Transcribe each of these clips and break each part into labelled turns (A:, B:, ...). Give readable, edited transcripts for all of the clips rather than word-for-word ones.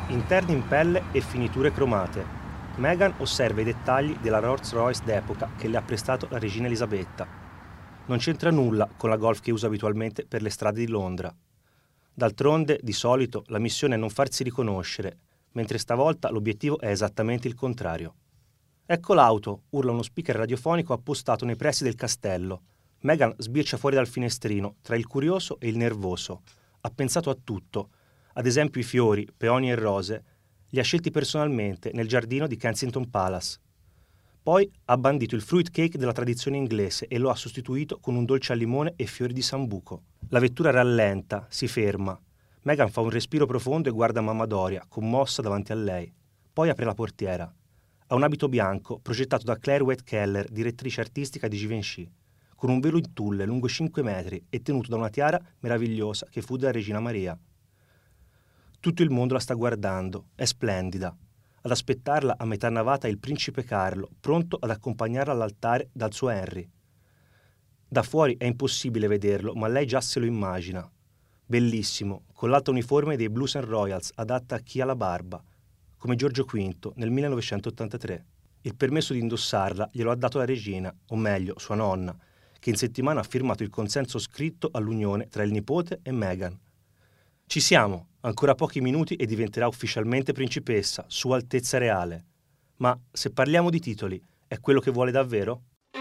A: Interni in pelle e finiture cromate. Meghan osserva i dettagli della Rolls-Royce d'epoca che le ha prestato la regina Elisabetta. Non c'entra nulla con la Golf che usa abitualmente per le strade di Londra. D'altronde, di solito, la missione è non farsi riconoscere, mentre stavolta l'obiettivo è esattamente il contrario. «Ecco l'auto!» urla uno speaker radiofonico appostato nei pressi del castello. Meghan sbircia fuori dal finestrino, tra il curioso e il nervoso. Ha pensato a tutto, ad esempio i fiori, peoni e rose, li ha scelti personalmente nel giardino di Kensington Palace. Poi ha bandito il fruit cake della tradizione inglese e lo ha sostituito con un dolce al limone e fiori di sambuco. La vettura rallenta, si ferma. Meghan fa un respiro profondo e guarda Mamma Doria, commossa davanti a lei. Poi apre la portiera. Ha un abito bianco, progettato da Claire Wade Keller, direttrice artistica di Givenchy, con un velo in tulle lungo 5 metri e tenuto da una tiara meravigliosa che fu della regina Maria. Tutto il mondo la sta guardando, è splendida. Ad aspettarla a metà navata è il principe Carlo, pronto ad accompagnarla all'altare dal suo Henry. Da fuori è impossibile vederlo, ma lei già se lo immagina. Bellissimo, con l'alta uniforme dei Blues and Royals, adatta a chi ha la barba, come Giorgio V nel 1983. Il permesso di indossarla glielo ha dato la regina, o meglio, sua nonna, che in settimana ha firmato il consenso scritto all'unione tra il nipote e Meghan. Ci siamo, ancora pochi minuti e diventerà ufficialmente principessa, Sua Altezza Reale. Ma se parliamo di titoli, è quello che vuole davvero?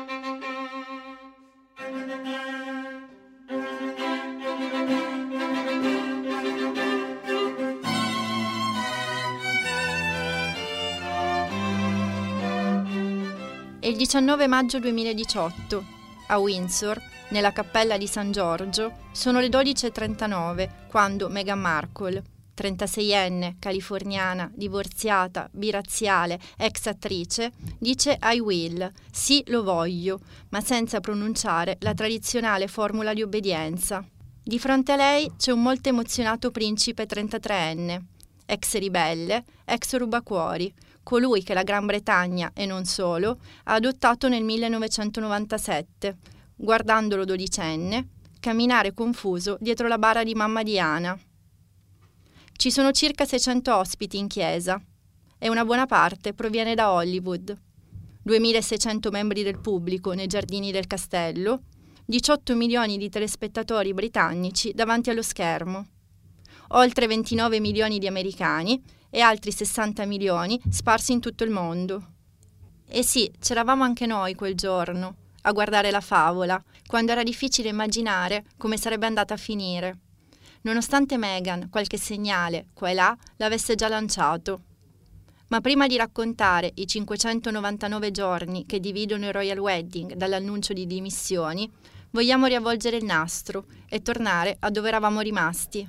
B: È il 19 maggio 2018. A Windsor, nella cappella di San Giorgio, sono le 12:39 quando Meghan Markle, 36enne, californiana, divorziata, biraziale, ex attrice, dice I will, sì lo voglio, ma senza pronunciare la tradizionale formula di obbedienza. Di fronte a lei c'è un molto emozionato principe 33enne, ex ribelle, ex rubacuori, colui che la Gran Bretagna, e non solo, ha adottato nel 1997, guardandolo dodicenne, camminare confuso dietro la bara di mamma Diana. Ci sono circa 600 ospiti in chiesa e una buona parte proviene da Hollywood. 2600 membri del pubblico nei giardini del castello, 18 milioni di telespettatori britannici davanti allo schermo, oltre 29 milioni di americani e altri 60 milioni sparsi in tutto il mondo. E sì, c'eravamo anche noi quel giorno, a guardare la favola, quando era difficile immaginare come sarebbe andata a finire, nonostante Meghan qualche segnale, qua e là, l'avesse già lanciato. Ma prima di raccontare i 599 giorni che dividono il Royal Wedding dall'annuncio di dimissioni, vogliamo riavvolgere il nastro e tornare a dove eravamo rimasti.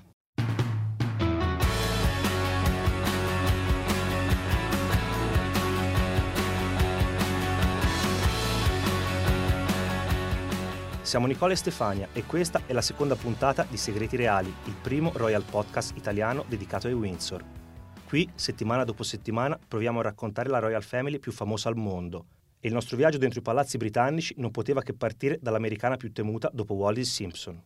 A: Siamo Nicola e Stefania e questa è la seconda puntata di Segreti Reali, il primo Royal Podcast italiano dedicato ai Windsor. Qui, settimana dopo settimana, proviamo a raccontare la Royal Family più famosa al mondo e il nostro viaggio dentro i palazzi britannici non poteva che partire dall'americana più temuta dopo Wallis Simpson.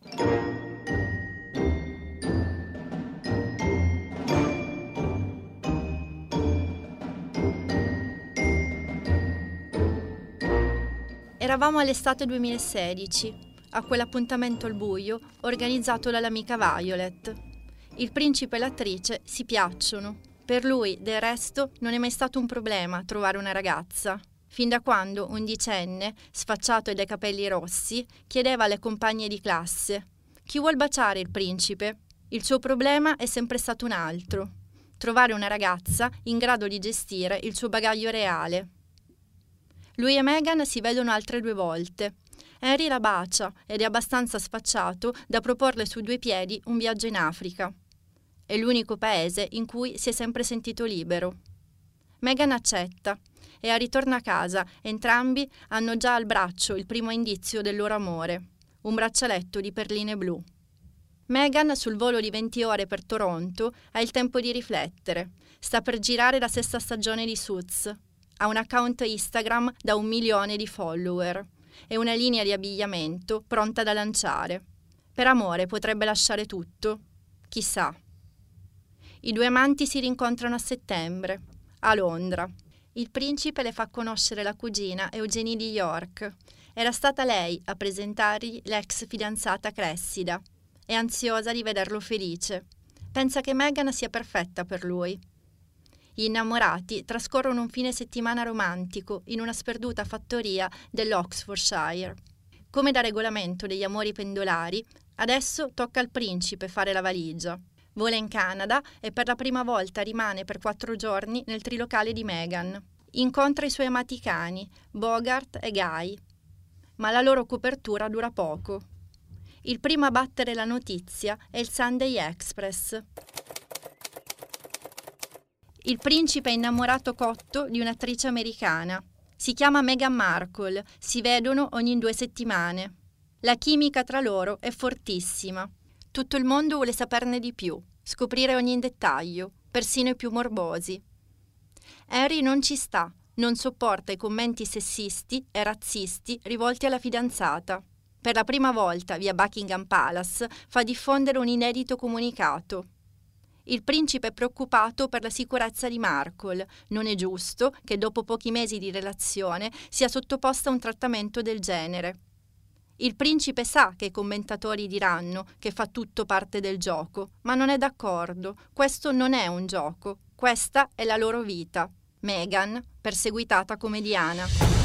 B: Eravamo all'estate 2016, a quell'appuntamento al buio organizzato dall'amica Violet. Il principe e l'attrice si piacciono. Per lui, del resto, non è mai stato un problema trovare una ragazza. Fin da quando, undicenne, sfacciato e dai capelli rossi, chiedeva alle compagne di classe: «Chi vuol baciare il principe?» Il suo problema è sempre stato un altro: trovare una ragazza in grado di gestire il suo bagaglio reale. Lui e Meghan si vedono altre 2 volte. Henry la bacia ed è abbastanza sfacciato da proporle su 2 piedi un viaggio in Africa. È l'unico paese in cui si è sempre sentito libero. Meghan accetta e al ritorno a casa entrambi hanno già al braccio il primo indizio del loro amore, un braccialetto di perline blu. Meghan, sul volo di 20 ore per Toronto, ha il tempo di riflettere. Sta per girare la 6ª stagione di Suits. Ha un account Instagram da 1 milione di follower e una linea di abbigliamento pronta da lanciare. Per amore potrebbe lasciare tutto. Chissà. I due amanti si rincontrano a settembre, a Londra. Il principe le fa conoscere la cugina Eugenie di York. Era stata lei a presentargli l'ex fidanzata Cressida. È ansiosa di vederlo felice. Pensa che Meghan sia perfetta per lui. Gli innamorati trascorrono un fine settimana romantico in una sperduta fattoria dell'Oxfordshire. Come da regolamento degli amori pendolari, adesso tocca al principe fare la valigia. Vola in Canada e per la prima volta rimane per 4 giorni nel trilocale di Meghan. Incontra i suoi amati cani, Bogart e Guy. Ma la loro copertura dura poco. Il primo a battere la notizia è il Sunday Express. Il principe è innamorato cotto di un'attrice americana. Si chiama Meghan Markle, si vedono ogni 2 settimane. La chimica tra loro è fortissima. Tutto il mondo vuole saperne di più, scoprire ogni dettaglio, persino i più morbosi. Harry non ci sta, non sopporta i commenti sessisti e razzisti rivolti alla fidanzata. Per la prima volta, via Buckingham Palace, fa diffondere un inedito comunicato. Il principe è preoccupato per la sicurezza di Markle. Non è giusto che dopo pochi mesi di relazione sia sottoposta a un trattamento del genere. Il principe sa che i commentatori diranno che fa tutto parte del gioco, ma non è d'accordo. Questo non è un gioco, questa è la loro vita. Meghan, perseguitata come Diana.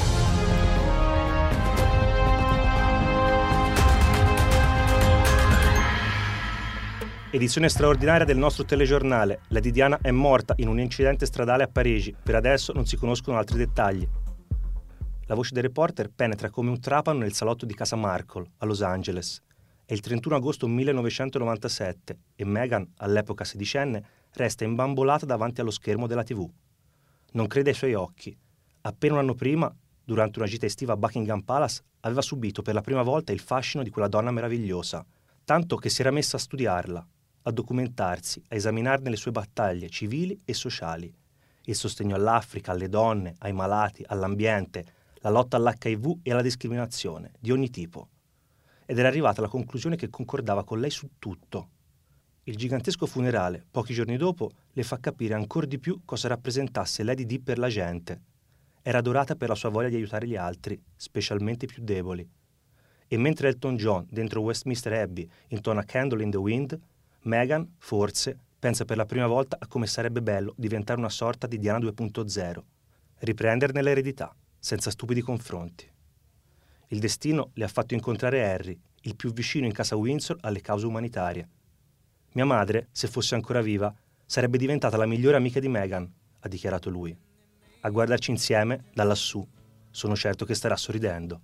A: Edizione straordinaria del nostro telegiornale. Lady Diana è morta in un incidente stradale a Parigi. Per adesso non si conoscono altri dettagli. La voce del reporter penetra come un trapano nel salotto di casa Markle, a Los Angeles. È il 31 agosto 1997 e Meghan, all'epoca sedicenne, resta imbambolata davanti allo schermo della TV. Non crede ai suoi occhi. Appena un anno prima, durante una gita estiva a Buckingham Palace, aveva subito per la prima volta il fascino di quella donna meravigliosa, tanto che si era messa a studiarla, a documentarsi, a esaminarne le sue battaglie civili e sociali, il sostegno all'Africa, alle donne, ai malati, all'ambiente, la lotta all'HIV e alla discriminazione, di ogni tipo. Ed era arrivata alla conclusione che concordava con lei su tutto. Il gigantesco funerale, pochi giorni dopo, le fa capire ancor di più cosa rappresentasse Lady Di per la gente. Era adorata per la sua voglia di aiutare gli altri, specialmente i più deboli. E mentre Elton John, dentro Westminster Abbey, intona Candle in the Wind, Meghan, forse, pensa per la prima volta a come sarebbe bello diventare una sorta di Diana 2.0, riprenderne l'eredità, senza stupidi confronti. Il destino le ha fatto incontrare Harry, il più vicino in casa Windsor alle cause umanitarie. Mia madre, se fosse ancora viva, sarebbe diventata la migliore amica di Meghan, ha dichiarato lui. A guardarci insieme, da lassù, sono certo che starà sorridendo.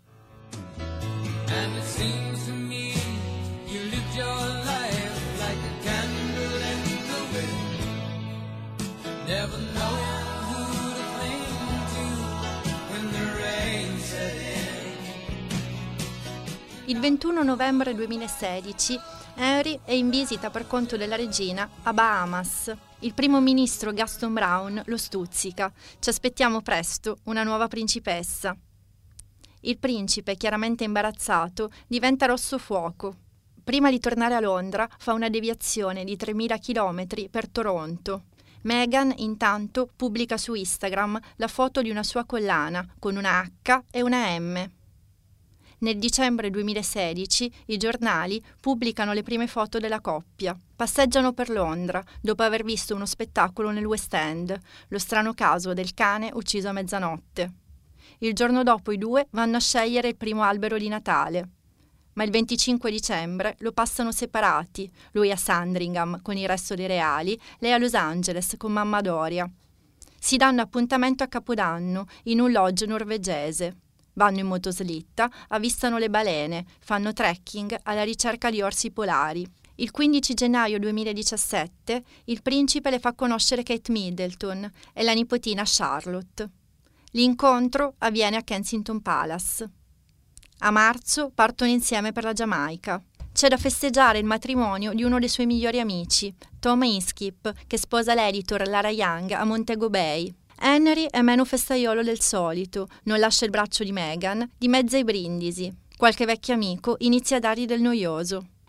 B: Il 21 novembre 2016 Henry è in visita per conto della regina a Bahamas. Il primo ministro Gaston Brown lo stuzzica. Ci aspettiamo presto una nuova principessa. Il principe, chiaramente imbarazzato, diventa rosso fuoco. Prima di tornare a Londra fa una deviazione di 3.000 chilometri per Toronto. Meghan, intanto, pubblica su Instagram la foto di una sua collana con una H e una M. Nel dicembre 2016 i giornali pubblicano le prime foto della coppia. Passeggiano per Londra dopo aver visto uno spettacolo nel West End, lo strano caso del cane ucciso a mezzanotte. Il giorno dopo i due vanno a scegliere il primo albero di Natale. Ma il 25 dicembre lo passano separati, lui a Sandringham con il resto dei reali, lei a Los Angeles con mamma Doria. Si danno appuntamento a Capodanno in un lodge norvegese. Vanno in motoslitta, avvistano le balene, fanno trekking alla ricerca di orsi polari. Il 15 gennaio 2017 il principe le fa conoscere Kate Middleton e la nipotina Charlotte. L'incontro avviene a Kensington Palace. A marzo partono insieme per la Giamaica. C'è da festeggiare il matrimonio di uno dei suoi migliori amici, Tom Inskip, che sposa l'editor Lara Young a Montego Bay. Henry è meno festaiolo del solito, non lascia il braccio di Meghan, dimezza i brindisi. Qualche vecchio amico inizia a dargli del noioso.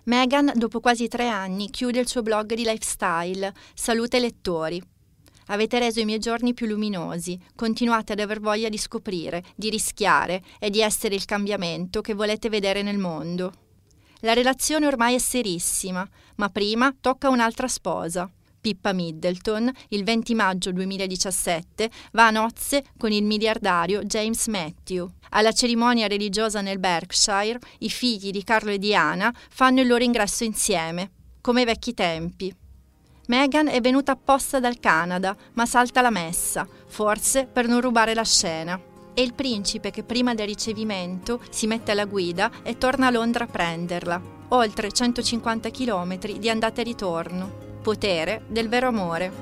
B: Meghan, dopo quasi 3 anni, chiude il suo blog di lifestyle. Saluta i lettori. Avete reso i miei giorni più luminosi, continuate ad aver voglia di scoprire, di rischiare e di essere il cambiamento che volete vedere nel mondo. La relazione ormai è serissima, ma prima tocca un'altra sposa. Pippa Middleton, il 20 maggio 2017, va a nozze con il miliardario James Matthew. Alla cerimonia religiosa nel Berkshire, i figli di Carlo e Diana fanno il loro ingresso insieme, come ai vecchi tempi. Meghan è venuta apposta dal Canada, ma salta la messa, forse per non rubare la scena. È il principe che prima del ricevimento si mette alla guida e torna a Londra a prenderla. Oltre 150 chilometri di andata e ritorno. Potere del vero amore.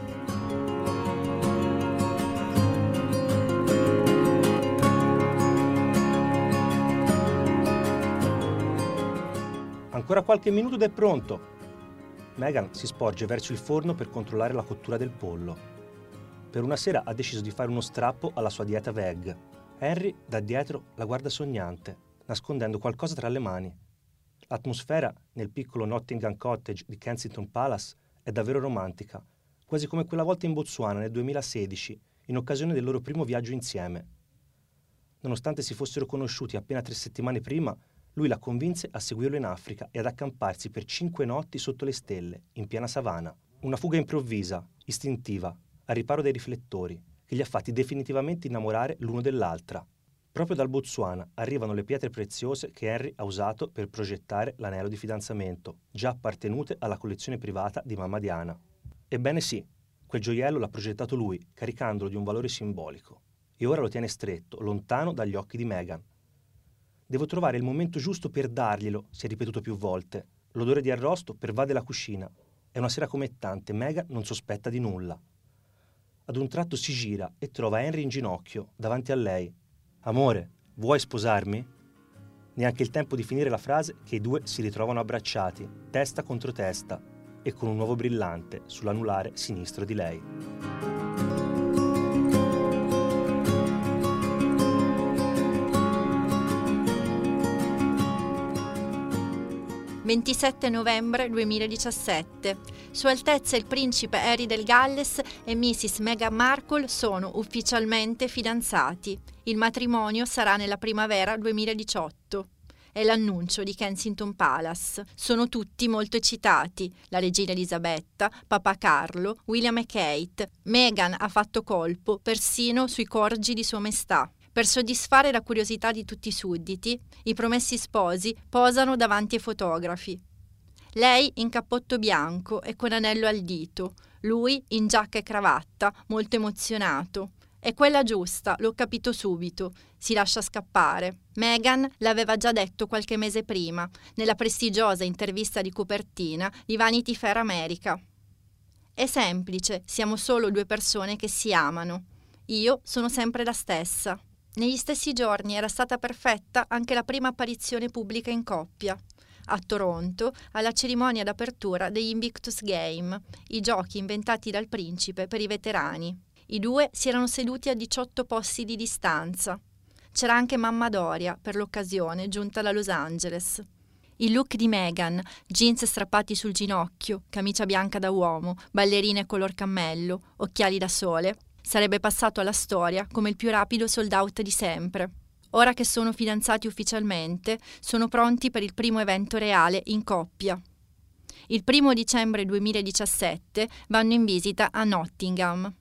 A: Ancora qualche minuto ed è pronto. Meghan si sporge verso il forno per controllare la cottura del pollo. Per una sera ha deciso di fare uno strappo alla sua dieta veg. Henry da dietro la guarda sognante, nascondendo qualcosa tra le mani. L'atmosfera nel piccolo Nottingham Cottage di Kensington Palace è davvero romantica, quasi come quella volta in Botswana nel 2016, in occasione del loro primo viaggio insieme. Nonostante si fossero conosciuti appena 3 settimane prima, lui la convinse a seguirlo in Africa e ad accamparsi per 5 notti sotto le stelle, in piena savana. Una fuga improvvisa, istintiva, al riparo dei riflettori, che li ha fatti definitivamente innamorare l'uno dell'altra. Proprio dal Botswana arrivano le pietre preziose che Henry ha usato per progettare l'anello di fidanzamento, già appartenute alla collezione privata di mamma Diana. Ebbene sì, quel gioiello l'ha progettato lui, caricandolo di un valore simbolico. E ora lo tiene stretto, lontano dagli occhi di Meghan. Devo trovare il momento giusto per darglielo, si è ripetuto più volte. L'odore di arrosto pervade la cucina. È una sera come tante, Meghan non sospetta di nulla. Ad un tratto si gira e trova Henry in ginocchio, davanti a lei. «Amore, vuoi sposarmi?» Neanche il tempo di finire la frase che i due si ritrovano abbracciati, testa contro testa, e con un nuovo brillante sull'anulare sinistro di lei.
B: «27 novembre 2017. Sua Altezza il Principe Harry del Galles e Mrs. Meghan Markle sono ufficialmente fidanzati. Il matrimonio sarà nella primavera 2018. È l'annuncio di Kensington Palace. Sono tutti molto eccitati. La regina Elisabetta, Papa Carlo, William e Kate. Meghan ha fatto colpo persino sui corgi di Sua Maestà. Per soddisfare la curiosità di tutti i sudditi, i promessi sposi posano davanti ai fotografi. Lei in cappotto bianco e con anello al dito, lui in giacca e cravatta, molto emozionato. È quella giusta, l'ho capito subito, si lascia scappare. Meghan l'aveva già detto qualche mese prima, nella prestigiosa intervista di copertina di Vanity Fair America. È semplice, siamo solo 2 persone che si amano. Io sono sempre la stessa. Negli stessi giorni era stata perfetta anche la prima apparizione pubblica in coppia. A Toronto, alla cerimonia d'apertura degli Invictus Game, i giochi inventati dal principe per i veterani. I due si erano seduti a 18 posti di distanza. C'era anche mamma Doria, per l'occasione, giunta da Los Angeles. Il look di Meghan, jeans strappati sul ginocchio, camicia bianca da uomo, ballerine color cammello, occhiali da sole, sarebbe passato alla storia come il più rapido sold out di sempre. Ora che sono fidanzati ufficialmente, sono pronti per il primo evento reale in coppia. Il 1 dicembre 2017 vanno in visita a Nottingham.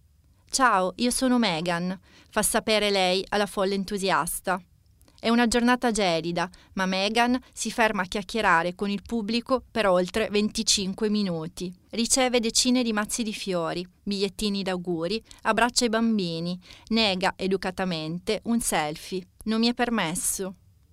B: «Ciao, io sono Meghan», fa sapere lei alla folla entusiasta. È una giornata gelida, ma Meghan si ferma a chiacchierare con il pubblico per oltre 25 minuti. Riceve decine di mazzi di fiori, bigliettini d'auguri, abbraccia i bambini, nega educatamente un selfie. Non mi è permesso.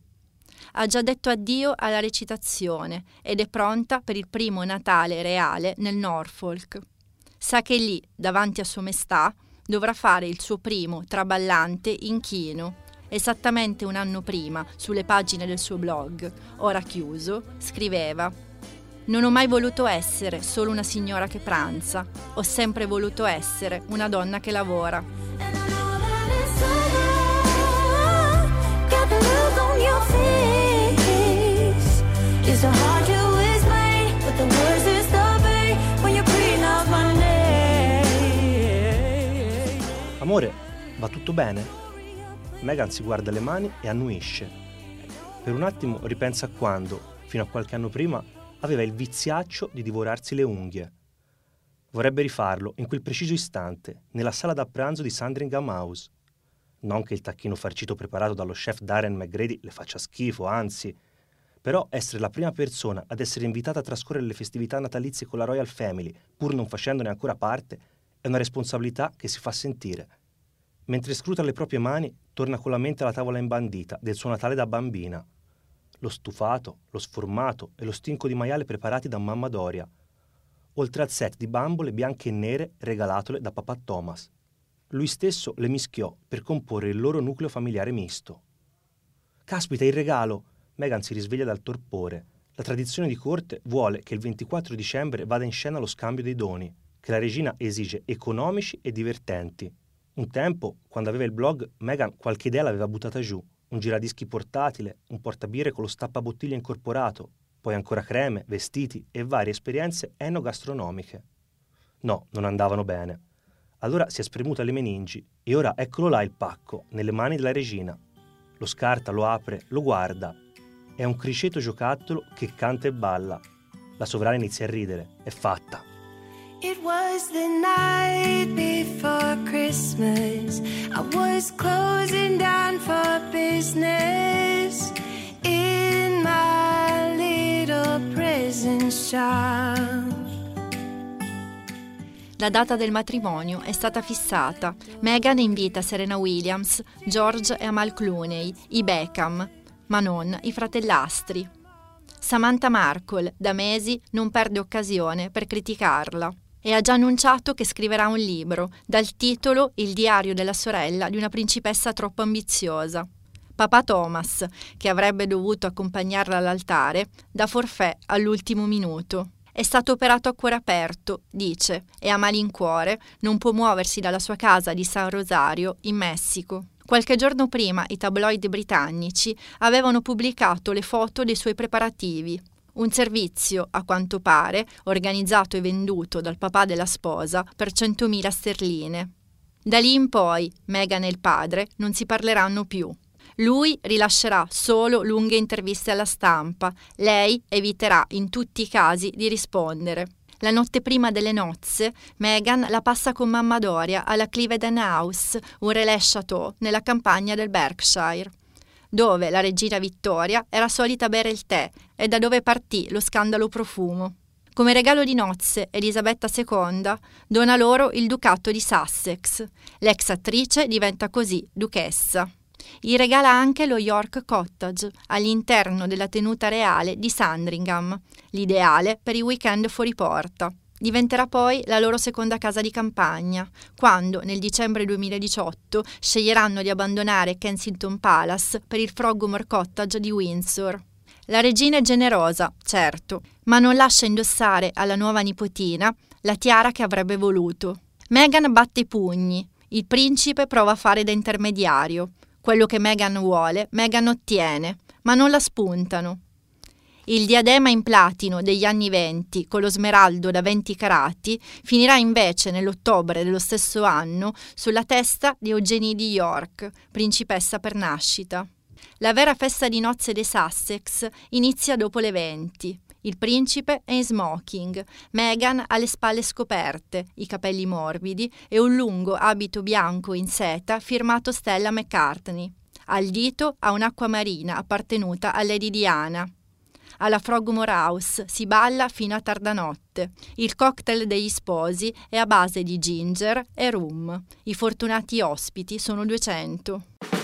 B: Ha già detto addio alla recitazione ed è pronta per il primo Natale reale nel Norfolk. Sa che lì, davanti a Sua Maestà, dovrà fare il suo primo traballante inchino. Esattamente un anno prima, sulle pagine del suo blog, ora chiuso, scriveva: «Non ho mai voluto essere solo una signora che pranza, ho sempre voluto essere una donna che lavora». Is the heart you
A: Amore, va tutto bene? Meghan si guarda le mani e annuisce. Per un attimo ripensa a quando, fino a qualche anno prima, aveva il viziaccio di divorarsi le unghie. Vorrebbe rifarlo in quel preciso istante, nella sala da pranzo di Sandringham House. Non che il tacchino farcito preparato dallo chef Darren McGrady le faccia schifo, anzi, però essere la prima persona ad essere invitata a trascorrere le festività natalizie con la Royal Family, pur non facendone ancora parte, è una responsabilità che si fa sentire. Mentre scruta le proprie mani, torna con la mente alla tavola imbandita del suo Natale da bambina. Lo stufato, lo sformato e lo stinco di maiale preparati da mamma Doria, oltre al set di bambole bianche e nere regalatole da papà Thomas. Lui stesso le mischiò per comporre il loro nucleo familiare misto. Caspita, il regalo! Meghan si risveglia dal torpore. La tradizione di corte vuole che il 24 dicembre vada in scena lo scambio dei doni, che la regina esige economici e divertenti. Un tempo, quando aveva il blog, Meghan qualche idea l'aveva buttata giù. Un giradischi portatile, un portabirre con lo stappabottiglie incorporato, poi ancora creme, vestiti e varie esperienze enogastronomiche. No, non andavano bene. Allora si è spremuta le meningi e ora eccolo là il pacco, nelle mani della regina. Lo scarta, lo apre, lo guarda. È un criceto giocattolo che canta e balla. La sovrana inizia a ridere. È fatta.
C: It was the night before Christmas. I was closing down for business in my little present shop.
B: La data del matrimonio è stata fissata. Meghan invita Serena Williams, George e Amal Clooney, i Beckham, ma non i fratellastri. Samantha Markle, da mesi, non perde occasione per criticarla e ha già annunciato che scriverà un libro dal titolo Il diario della sorella di una principessa troppo ambiziosa. Papà Thomas, che avrebbe dovuto accompagnarla all'altare, dà forfait all'ultimo minuto. È stato operato a cuore aperto, dice, e a malincuore non può muoversi dalla sua casa di San Rosario, in Messico. Qualche giorno prima i tabloid britannici avevano pubblicato le foto dei suoi preparativi. Un servizio, a quanto pare, organizzato e venduto dal papà della sposa per 100.000 sterline. Da lì in poi, Meghan e il padre non si parleranno più. Lui rilascerà solo lunghe interviste alla stampa, lei eviterà in tutti i casi di rispondere. La notte prima delle nozze, Meghan la passa con mamma Doria alla Cliveden House, un relais chateau nella campagna del Berkshire, dove la regina Vittoria era solita bere il tè e da dove partì lo scandalo profumo. Come regalo di nozze, Elisabetta II dona loro il ducato di Sussex. L'ex attrice diventa così duchessa. Gli regala anche lo York Cottage all'interno della tenuta reale di Sandringham, l'ideale per i weekend fuori porta. Diventerà poi la loro seconda casa di campagna, quando nel dicembre 2018 sceglieranno di abbandonare Kensington Palace per il Frogmore Cottage di Windsor. La regina è generosa, certo, ma non lascia indossare alla nuova nipotina la tiara che avrebbe voluto. Meghan batte i pugni, il principe prova a fare da intermediario. Quello che Meghan vuole, Meghan ottiene, ma non la spuntano. Il diadema in platino degli anni 20, con lo smeraldo da 20 carati, finirà invece nell'ottobre dello stesso anno sulla testa di Eugenie di York, principessa per nascita. La vera festa di nozze dei Sussex inizia dopo le 20. Il principe è in smoking, Meghan ha le spalle scoperte, i capelli morbidi e un lungo abito bianco in seta firmato Stella McCartney. Al dito ha un'acqua marina appartenuta a Lady Diana. Alla Frogmore House si balla fino a tarda notte. Il cocktail degli sposi è a base di ginger e rum. I fortunati ospiti sono 200.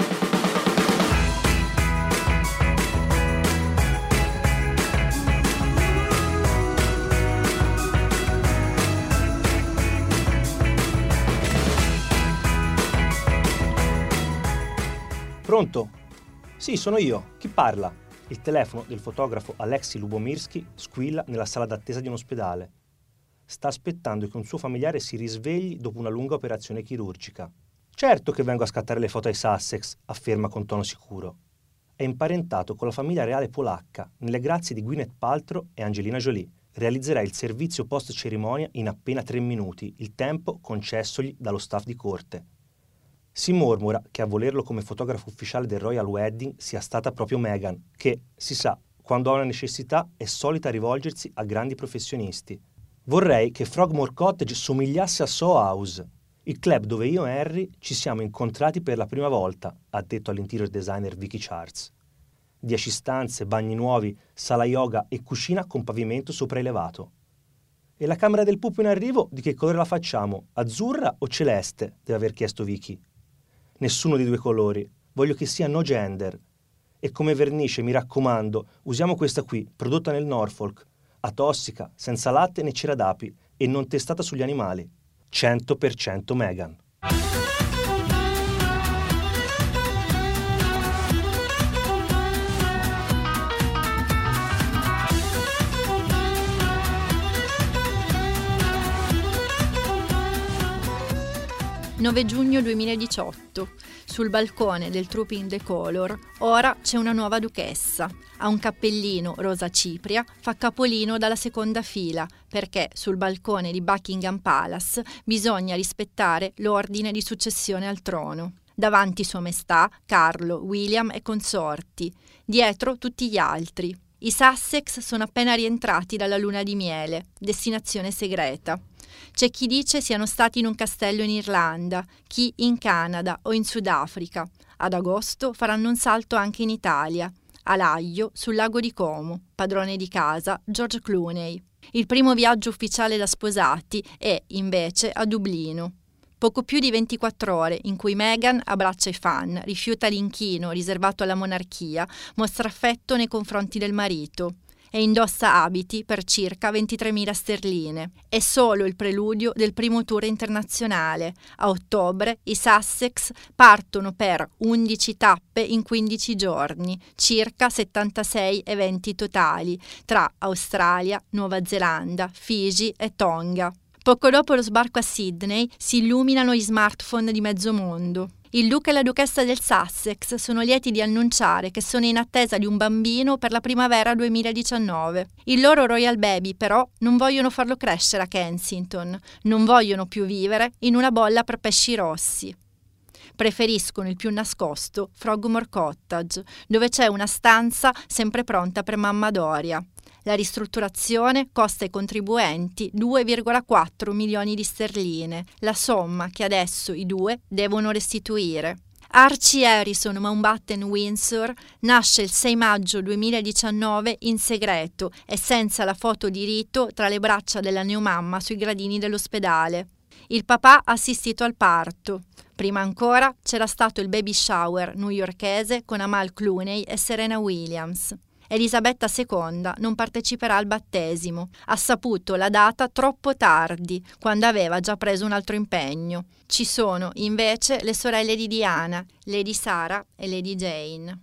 A: Pronto? Sì, sono io. Chi parla? Il telefono del fotografo Alexei Lubomirski squilla nella sala d'attesa di un ospedale. Sta aspettando che un suo familiare si risvegli dopo una lunga operazione chirurgica. Certo che vengo a scattare le foto ai Sussex, afferma con tono sicuro. È imparentato con la famiglia reale polacca, nelle grazie di Gwyneth Paltrow e Angelina Jolie. Realizzerà il servizio post-cerimonia in appena 3 minuti, il tempo concessogli dallo staff di corte. Si mormora che a volerlo come fotografo ufficiale del Royal Wedding sia stata proprio Meghan, che, si sa, quando ha una necessità è solita rivolgersi a grandi professionisti. Vorrei che Frogmore Cottage somigliasse a Soho House, il club dove io e Harry ci siamo incontrati per la prima volta, ha detto all'interior designer Vicky Charles. 10 stanze, bagni nuovi, sala yoga e cucina con pavimento sopraelevato. E la camera del pupo in arrivo di che colore la facciamo? Azzurra o celeste? Deve aver chiesto Vicky. Nessuno dei due colori. Voglio che sia no gender. E come vernice, mi raccomando, usiamo questa qui, prodotta nel Norfolk, atossica, senza latte né cera d'api e non testata sugli animali. 100% Meghan.
B: – 9 giugno 2018. Sul balcone del Trooping the Color ora c'è una nuova duchessa. Ha un cappellino rosa cipria, fa capolino dalla seconda fila, perché sul balcone di Buckingham Palace bisogna rispettare l'ordine di successione al trono. Davanti Sua Maestà, Carlo, William e consorti. Dietro tutti gli altri. I Sussex sono appena rientrati dalla luna di miele, destinazione segreta. C'è chi dice siano stati in un castello in Irlanda, chi in Canada o in Sudafrica. Ad agosto faranno un salto anche in Italia, a Laglio, sul lago di Como, padrone di casa George Clooney. Il primo viaggio ufficiale da sposati è, invece, a Dublino. Poco più di 24 ore in cui Meghan abbraccia i fan, rifiuta l'inchino riservato alla monarchia, mostra affetto nei confronti del marito e indossa abiti per circa 23.000 sterline. È solo il preludio del primo tour internazionale. A ottobre i Sussex partono per 11 tappe in 15 giorni, circa 76 eventi totali, tra Australia, Nuova Zelanda, Fiji e Tonga. Poco dopo lo sbarco a Sydney si illuminano gli smartphone di mezzo mondo. Il duca e la duchessa del Sussex sono lieti di annunciare che sono in attesa di un bambino per la primavera 2019. Il loro royal baby, però, non vogliono farlo crescere a Kensington, non vogliono più vivere in una bolla per pesci rossi. Preferiscono il più nascosto Frogmore Cottage, dove c'è una stanza sempre pronta per mamma Doria. La ristrutturazione costa ai contribuenti 2,4 milioni di sterline, la somma che adesso i due devono restituire. Archie Harrison Mountbatten Windsor nasce il 6 maggio 2019 in segreto e senza la foto di rito tra le braccia della neomamma sui gradini dell'ospedale. Il papà ha assistito al parto. Prima ancora c'era stato il baby shower newyorkese con Amal Clooney e Serena Williams. Elisabetta II non parteciperà al battesimo. Ha saputo la data troppo tardi, quando aveva già preso un altro impegno. Ci sono invece le sorelle di Diana, Lady Sarah e Lady Jane.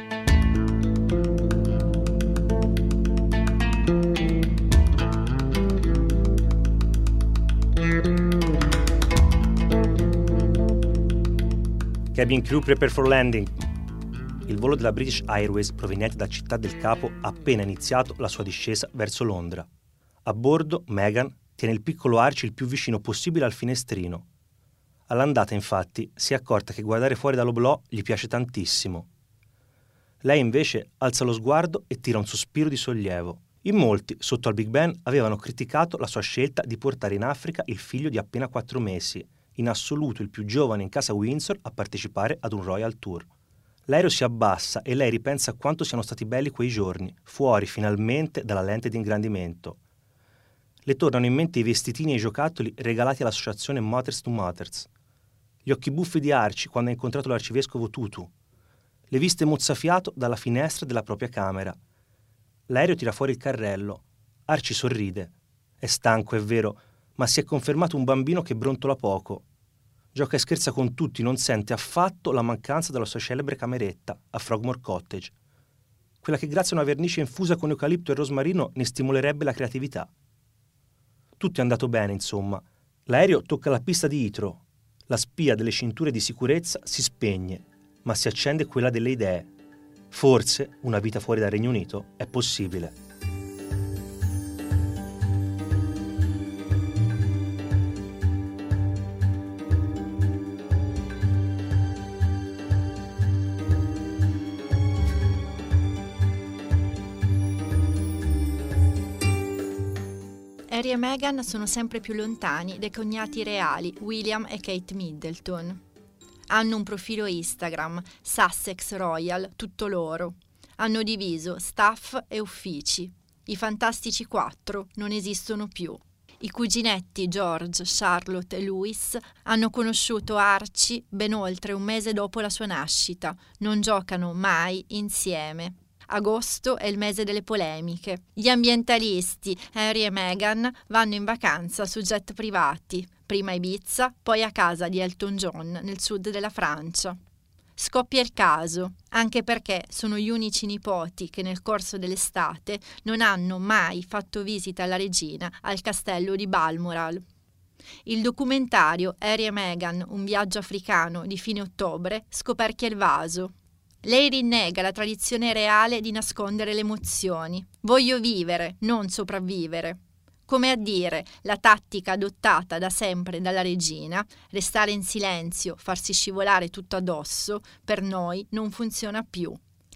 A: Cabin crew prepare for landing. Il volo della British Airways proveniente da Città del Capo ha appena iniziato la sua discesa verso Londra. A bordo, Meghan tiene il piccolo Archie il più vicino possibile al finestrino. All'andata, infatti, si è accorta che guardare fuori dall'oblò gli piace tantissimo. Lei, invece, alza lo sguardo e tira un sospiro di sollievo. In molti, sotto al Big Ben, avevano criticato la sua scelta di portare in Africa il figlio di appena 4 mesi, in assoluto il più giovane in casa Windsor a partecipare ad un Royal Tour. L'aereo si abbassa e lei ripensa a quanto siano stati belli quei giorni, fuori finalmente dalla lente di ingrandimento. Le tornano in mente i vestitini e i giocattoli regalati all'associazione Mothers to Mothers, gli occhi buffi di Archie quando ha incontrato l'arcivescovo Tutu, le viste mozzafiato dalla finestra della propria camera. L'aereo tira fuori il carrello. Archie sorride. È stanco, è vero, ma si è confermato un bambino che brontola poco. Gioca e scherza con tutti, non sente affatto la mancanza della sua celebre cameretta a Frogmore Cottage, quella che grazie a una vernice infusa con eucalipto e rosmarino ne stimolerebbe la creatività. Tutto è andato bene, insomma. L'aereo tocca la pista di Heathrow, la spia delle cinture di sicurezza si spegne, ma si accende quella delle idee. Forse una vita fuori dal Regno Unito è possibile.
B: Harry e Meghan sono sempre più lontani dai cognati reali William e Kate Middleton. Hanno un profilo Instagram, Sussex Royal, tutto loro. Hanno diviso staff e uffici. I fantastici 4 non esistono più. I cuginetti George, Charlotte e Louis hanno conosciuto Archie ben oltre un mese dopo la sua nascita. Non giocano mai insieme. Agosto è il mese delle polemiche. Gli ambientalisti Harry e Meghan vanno in vacanza su jet privati, prima a Ibiza, poi a casa di Elton John nel sud della Francia. Scoppia il caso, anche perché sono gli unici nipoti che nel corso dell'estate non hanno mai fatto visita alla regina al castello di Balmoral. Il documentario Harry e Meghan, un viaggio africano di fine ottobre, scoperchia il vaso. Lei rinnega la tradizione reale di nascondere le emozioni. Voglio vivere, non sopravvivere. Come a dire, la tattica adottata da sempre dalla regina, restare in silenzio, farsi scivolare tutto addosso, per noi non funziona più.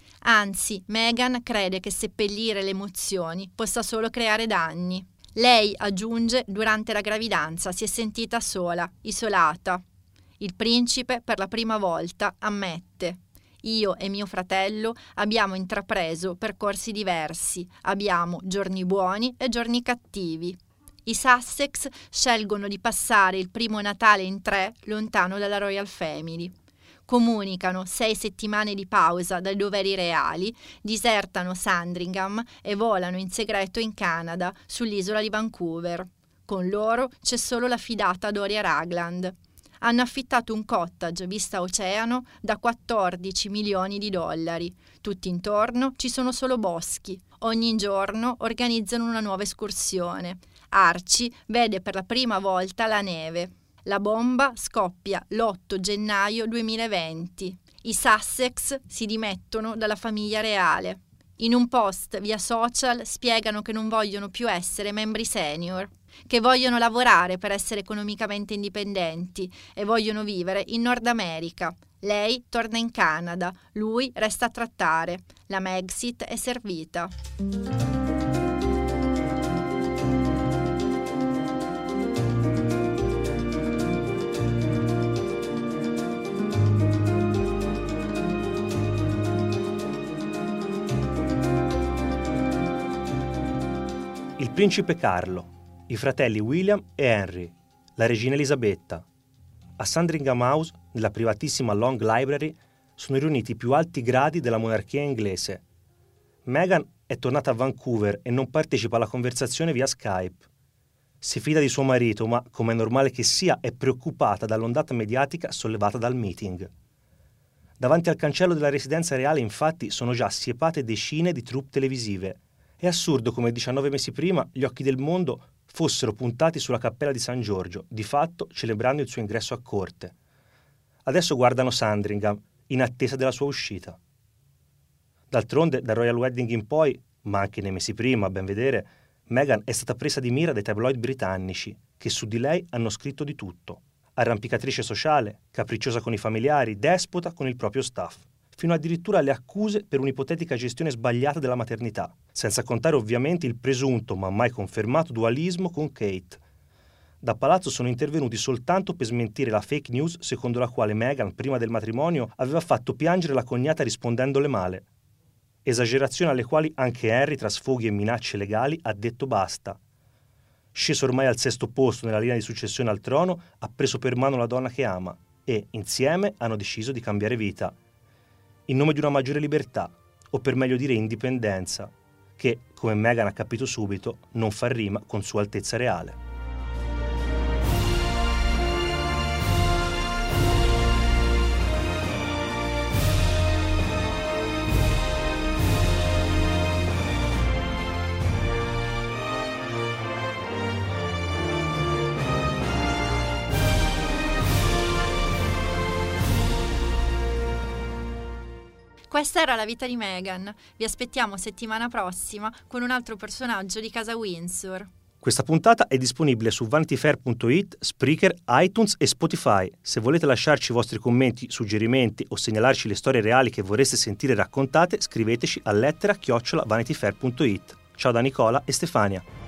B: Anzi, Meghan crede che seppellire le emozioni possa solo creare danni. Lei, aggiunge, durante la gravidanza si è sentita sola, isolata. Il principe, per la prima volta, ammette: io e mio fratello abbiamo intrapreso percorsi diversi, abbiamo giorni buoni e giorni cattivi. I Sussex scelgono di passare il primo Natale in 3 lontano dalla Royal Family. Comunicano 6 settimane di pausa dai doveri reali, disertano Sandringham e volano in segreto in Canada, sull'isola di Vancouver. Con loro c'è solo la fidata Doria Ragland. Hanno affittato un cottage vista oceano da 14 milioni di dollari. Tutti intorno ci sono solo boschi. Ogni giorno organizzano una nuova escursione. Archie vede per la prima volta la neve. La bomba scoppia l'8 gennaio 2020. I Sussex si dimettono dalla famiglia reale. In un post via social spiegano che non vogliono più essere membri senior, che vogliono lavorare per essere economicamente indipendenti e vogliono vivere in Nord America. Lei torna in Canada, lui resta a trattare. La Megxit è servita.
A: Il principe Carlo, i fratelli William e Henry, la regina Elisabetta. A Sandringham House, nella privatissima Long Library, sono riuniti i più alti gradi della monarchia inglese. Meghan è tornata a Vancouver e non partecipa alla conversazione via Skype. Si fida di suo marito, ma, come è normale che sia, è preoccupata dall'ondata mediatica sollevata dal meeting. Davanti al cancello della residenza reale, infatti, sono già assiepate decine di troupe televisive. È assurdo come 19 mesi prima gli occhi del mondo fossero puntati sulla cappella di San Giorgio, di fatto celebrando il suo ingresso a corte. Adesso guardano Sandringham, in attesa della sua uscita. D'altronde, dal Royal Wedding in poi, ma anche nei mesi prima, a ben vedere, Meghan è stata presa di mira dai tabloid britannici, che su di lei hanno scritto di tutto. Arrampicatrice sociale, capricciosa con i familiari, despota con il proprio staff, fino addirittura alle accuse per un'ipotetica gestione sbagliata della maternità, senza contare ovviamente il presunto, ma mai confermato, dualismo con Kate. Da palazzo sono intervenuti soltanto per smentire la fake news secondo la quale Meghan, prima del matrimonio, aveva fatto piangere la cognata rispondendole male. Esagerazioni alle quali anche Harry, tra sfoghi e minacce legali, ha detto basta. Sceso ormai al 6° posto nella linea di successione al trono, ha preso per mano la donna che ama e, insieme, hanno deciso di cambiare vita. In nome di una maggiore libertà, o per meglio dire indipendenza, che, come Meghan ha capito subito, non fa rima con Sua Altezza Reale.
B: Questa era la vita di Meghan. Vi aspettiamo settimana prossima con un altro personaggio di casa Windsor.
A: Questa puntata è disponibile su vanityfair.it, Spreaker, iTunes e Spotify. Se volete lasciarci i vostri commenti, suggerimenti o segnalarci le storie reali che vorreste sentire raccontate, scriveteci a lettera@vanityfair.it. Ciao da Nicola e Stefania.